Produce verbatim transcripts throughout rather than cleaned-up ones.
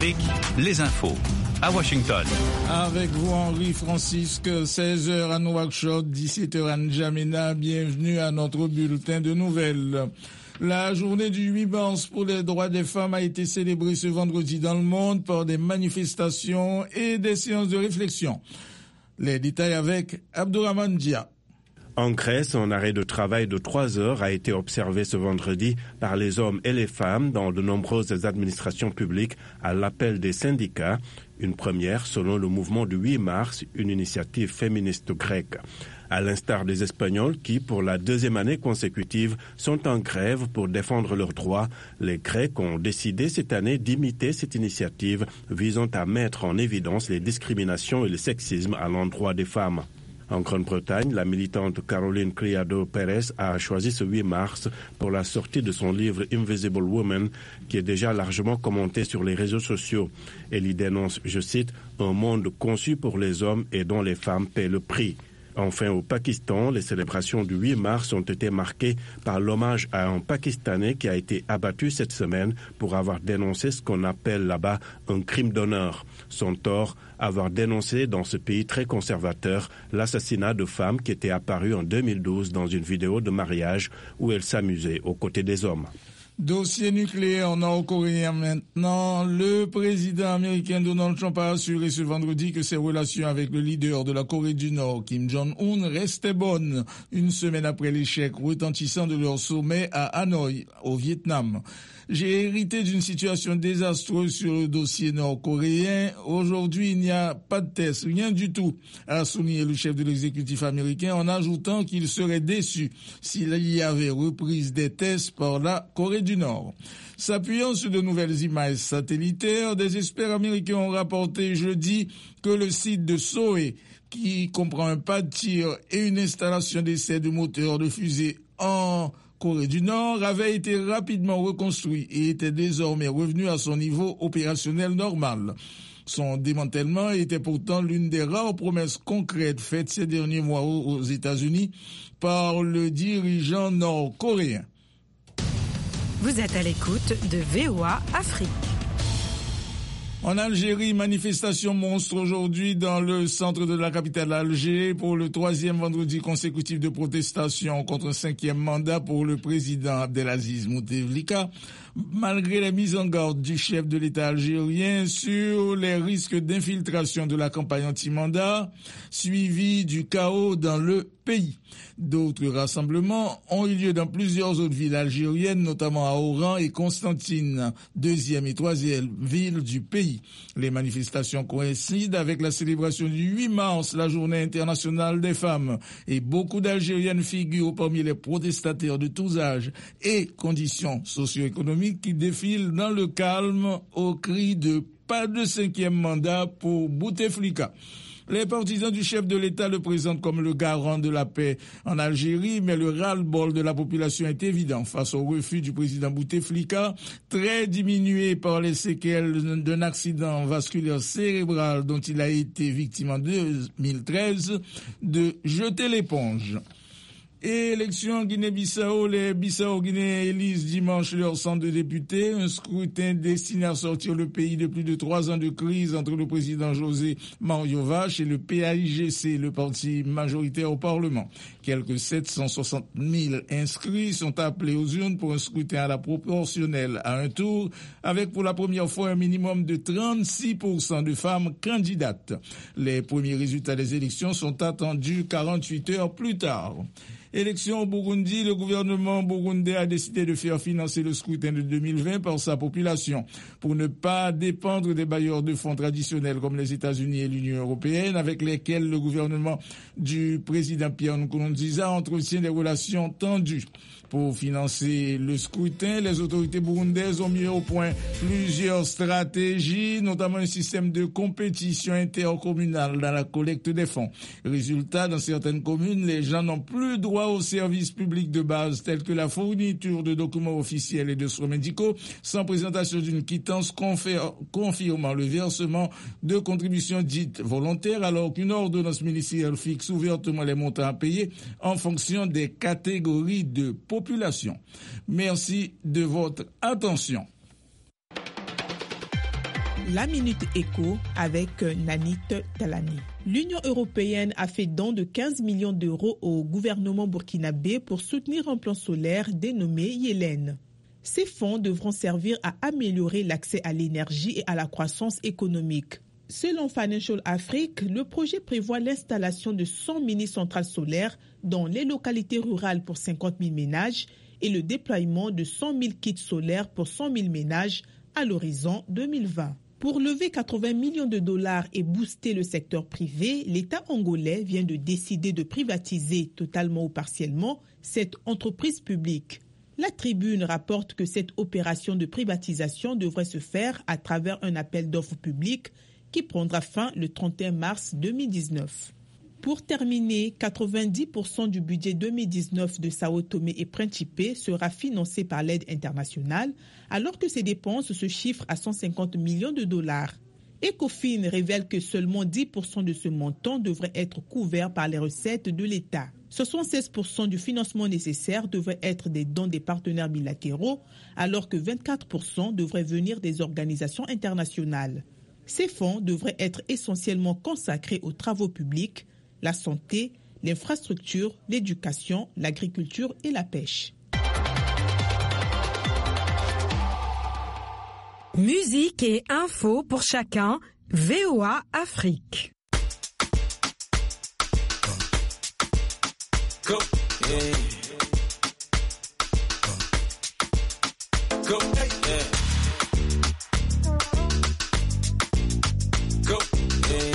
Les infos à Washington. Avec vous, Henri Francisque, seize heures à Nouakchott, dix-sept heures à N'Djamena. Bienvenue à notre bulletin de nouvelles. La journée du huit mars pour les droits des femmes a été célébrée ce vendredi dans le monde par des manifestations et des séances de réflexion. Les détails avec Abdourahmane Dia. En Grèce, un arrêt de travail de trois heures a été observé ce vendredi par les hommes et les femmes dans de nombreuses administrations publiques à l'appel des syndicats, une première selon le mouvement du huit mars, une initiative féministe grecque. À l'instar des Espagnols qui, pour la deuxième année consécutive, sont en grève pour défendre leurs droits, les Grecs ont décidé cette année d'imiter cette initiative visant à mettre en évidence les discriminations et le sexisme à l'endroit des femmes. En Grande-Bretagne, la militante Caroline Criado-Pérez a choisi ce huit mars pour la sortie de son livre Invisible Woman, qui est déjà largement commenté sur les réseaux sociaux. Elle y dénonce, je cite, « un monde conçu pour les hommes et dont les femmes paient le prix ». Enfin, au Pakistan, les célébrations du huit mars ont été marquées par l'hommage à un Pakistanais qui a été abattu cette semaine pour avoir dénoncé ce qu'on appelle là-bas un crime d'honneur. Son tort, avoir dénoncé dans ce pays très conservateur l'assassinat de femmes qui était apparu en deux mille douze dans une vidéo de mariage où elles s'amusaient aux côtés des hommes. Dossier nucléaire nord-coréen maintenant. Le président américain Donald Trump a assuré ce vendredi que ses relations avec le leader de la Corée du Nord, Kim Jong-un, restaient bonnes, une semaine après l'échec retentissant de leur sommet à Hanoï, au Vietnam. J'ai hérité d'une situation désastreuse sur le dossier nord-coréen. Aujourd'hui, il n'y a pas de test, rien du tout, a souligné le chef de l'exécutif américain en ajoutant qu'il serait déçu s'il y avait reprise des tests par la Corée du Nord. S'appuyant sur de nouvelles images satellitaires, des experts américains ont rapporté jeudi que le site de Sohe, qui comprend un pas de tir et une installation d'essai de moteurs de fusée en Corée du Nord, avait été rapidement reconstruit et était désormais revenu à son niveau opérationnel normal. Son démantèlement était pourtant l'une des rares promesses concrètes faites ces derniers mois aux États-Unis par le dirigeant nord-coréen. Vous êtes à l'écoute de V O A Afrique. En Algérie, manifestation monstre aujourd'hui dans le centre de la capitale Alger pour le troisième vendredi consécutif de protestation contre un cinquième mandat pour le président Abdelaziz Bouteflika, malgré la mise en garde du chef de l'État algérien sur les risques d'infiltration de la campagne anti-mandat, suivi du chaos dans le pays. D'autres rassemblements ont eu lieu dans plusieurs autres villes algériennes, notamment à Oran et Constantine, deuxième et troisième ville du pays. Les manifestations coïncident avec la célébration du huit mars, la journée internationale des femmes, et beaucoup d'Algériennes figurent parmi les protestataires de tous âges et conditions socio-économiques qui défilent dans le calme au cri de « pas de cinquième mandat pour Bouteflika ». Les partisans du chef de l'État le présentent comme le garant de la paix en Algérie, mais le ras-le-bol de la population est évident face au refus du président Bouteflika, très diminué par les séquelles d'un accident vasculaire cérébral dont il a été victime en deux mille treize, de jeter l'éponge. Et élection en Guinée-Bissau, les Bissau-Guinéens élisent dimanche leur centre de députés, un scrutin destiné à sortir le pays de plus de trois ans de crise entre le président José Mario Vache et le P A I G C, le parti majoritaire au Parlement. Quelques sept cent soixante mille inscrits sont appelés aux urnes pour un scrutin à la proportionnelle à un tour, avec pour la première fois un minimum de trente-six pour cent de femmes candidates. Les premiers résultats des élections sont attendus quarante-huit heures plus tard. Élection au Burundi, le gouvernement burundais a décidé de faire financer le scrutin de deux mille vingt par sa population pour ne pas dépendre des bailleurs de fonds traditionnels comme les États-Unis et l'Union européenne avec lesquels le gouvernement du président Pierre Nkurunziza entretient des relations tendues. Pour financer le scrutin, les autorités burundaises ont mis au point plusieurs stratégies, notamment un système de compétition intercommunale dans la collecte des fonds. Résultat, dans certaines communes, les gens n'ont plus droit aux services publics de base tels que la fourniture de documents officiels et de soins médicaux sans présentation d'une quittance confirmant le versement de contributions dites volontaires, alors qu'une ordonnance ministérielle fixe ouvertement les montants à payer en fonction des catégories de population. Merci de votre attention. La Minute Éco avec Nanit Talani. L'Union européenne a fait don de quinze millions d'euros au gouvernement burkinabé pour soutenir un plan solaire dénommé Yélène. Ces fonds devront servir à améliorer l'accès à l'énergie et à la croissance économique. Selon Financial Afrique, le projet prévoit l'installation de cent mini-centrales solaires dans les localités rurales pour cinquante mille ménages et le déploiement de cent mille kits solaires pour cent mille ménages à l'horizon deux mille vingt. Pour lever quatre-vingts millions de dollars et booster le secteur privé, l'État angolais vient de décider de privatiser totalement ou partiellement cette entreprise publique. La Tribune rapporte que cette opération de privatisation devrait se faire à travers un appel d'offres public qui prendra fin le trente et un mars deux mille dix-neuf. Pour terminer, quatre-vingt-dix pour cent du budget deux mille dix-neuf de Sao Tomé et Principe sera financé par l'aide internationale, alors que ses dépenses se chiffrent à cent cinquante millions de dollars. Ecofin révèle que seulement dix pour cent de ce montant devrait être couvert par les recettes de l'État. soixante-seize pour cent du financement nécessaire devrait être des dons des partenaires bilatéraux, alors que vingt-quatre pour cent devraient venir des organisations internationales. Ces fonds devraient être essentiellement consacrés aux travaux publics, la santé, l'infrastructure, l'éducation, l'agriculture et la pêche. Musique et infos pour chacun, V O A Afrique. Go, yeah. Go, yeah. Go, yeah.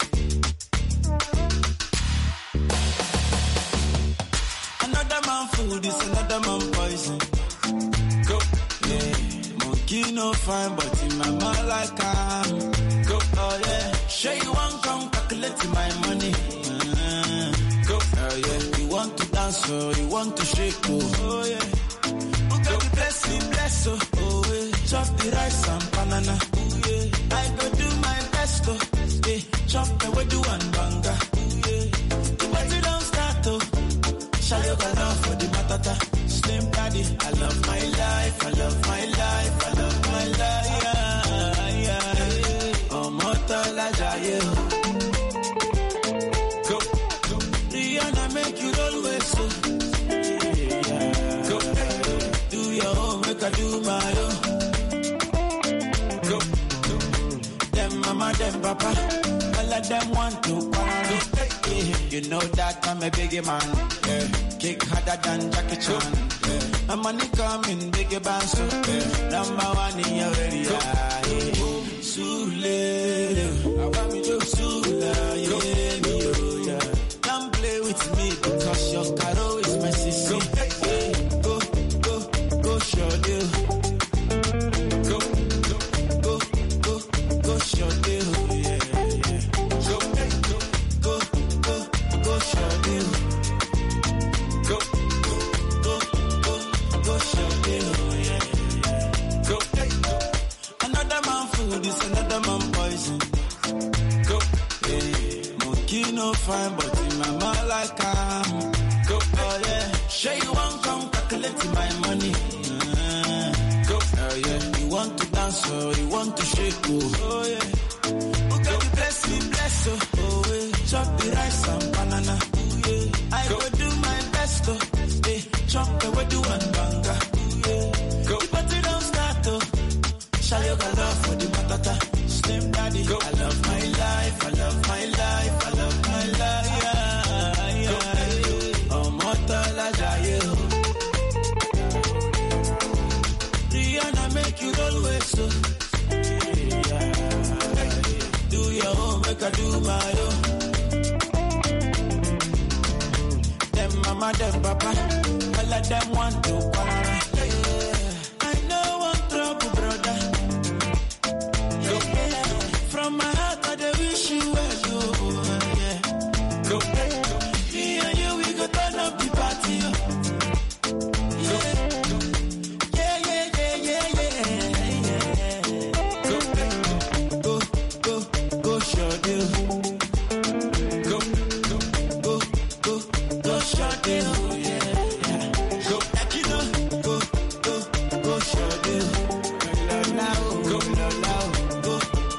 Another man food is another man poison. Go, yeah. Monkey no fine, but in my mind like I'm. Go, oh yeah. Sure you want come calculate my money. Uh, go, oh yeah. You want to dance, oh, you want to shake, oh, oh yeah. Who got the blessing, bless, oh, oh yeah. Chop the rice and banana, oh yeah. I go do my best, oh, yeah. Chop the wedu and banga, oh yeah. The party don't start, oh. Shayo got love for the matata. Slim daddy, I love my life, I love my life, I love my life, yeah, yeah, yeah. Oh, mortal, I die, go, go. Rihanna make you roll with so. Yeah, go, do your own, make I do my own. Go, go. Them mama, them papa, all of them want to party. Yeah. You know that I'm a biggie man. Yeah. Kick harder than Jackie Chan. Yeah. My money coming, biggie band, so yeah. Number one in your area. Yeah. Sule, I want me to Sula, yeah, yeah. Don't play with me because your caro is my sister. Yeah. Go, go, go, show deal. Go, go, go, go, go, show deal. Yeah, yeah. Go, go, go, go, go, show deal. Go, go, go, go, go, show deal. Yeah, yeah. Go, go. Another man food is another man poison. Go, yeah. Monkey no fine, but in my mind like I'm. Go, oh yeah. Sure you want come calculate my money. Uh, go, oh yeah. You want to dance, oh, you want to shake, oh, oh yeah. Who got the blessing, bless, oh, oh yeah. Chop the rice and banana, oh yeah. I go do my best, oh, yeah. Chop the wedu and banga, oh yeah. Go, the party don't start, oh. Shayo got love for the matata. Slim daddy, go. I love my life, I love my life, I love my life, yeah, yeah, yeah. Oh, mortal, I die, Rihanna make you roll with so. Yeah. Do your own, make I do my own. Them mama, them papa, all of them want to